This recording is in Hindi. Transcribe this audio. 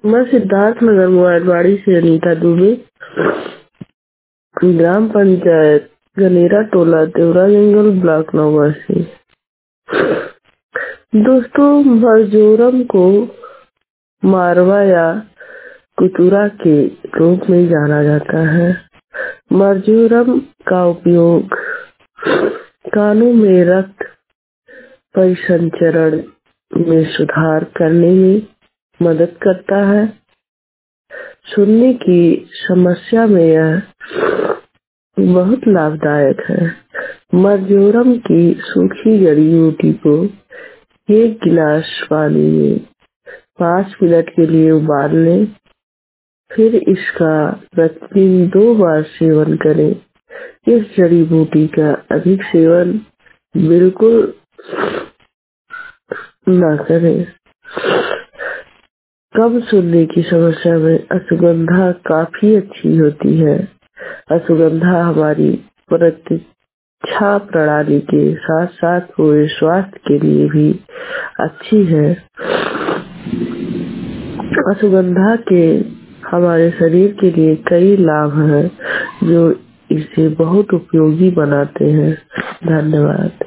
मैं सिद्धार्थनगर मोबाइलवाड़ी से अनीता दुबे, ग्राम पंचायत गनेरा टोला देवरा जंगल ब्लॉक नवासी। दोस्तों, मरजोरम को मारवा या कुतुरा के रूप में जाना जाता है। मरजोरम का उपयोग कानों में रक्त परिसंचरण में सुधार करने में मदद करता है। सुनने की समस्या में यह बहुत लाभदायक है। मरजोरम की सूखी जड़ी बूटी को 1 गिलास पानी में 5 मिनट के लिए उबाल लें, फिर इसका प्रतिदिन 2 बार सेवन करें। इस जड़ी बूटी का अधिक सेवन बिल्कुल न करें। कम सुनने की समस्या में अश्वगंधा काफी अच्छी होती है। अश्वगंधा हमारी प्रतिरक्षा प्रणाली के साथ साथ पूरे स्वास्थ्य के लिए भी अच्छी है। अश्वगंधा के हमारे शरीर के लिए कई लाभ हैं जो इसे बहुत उपयोगी बनाते हैं। धन्यवाद।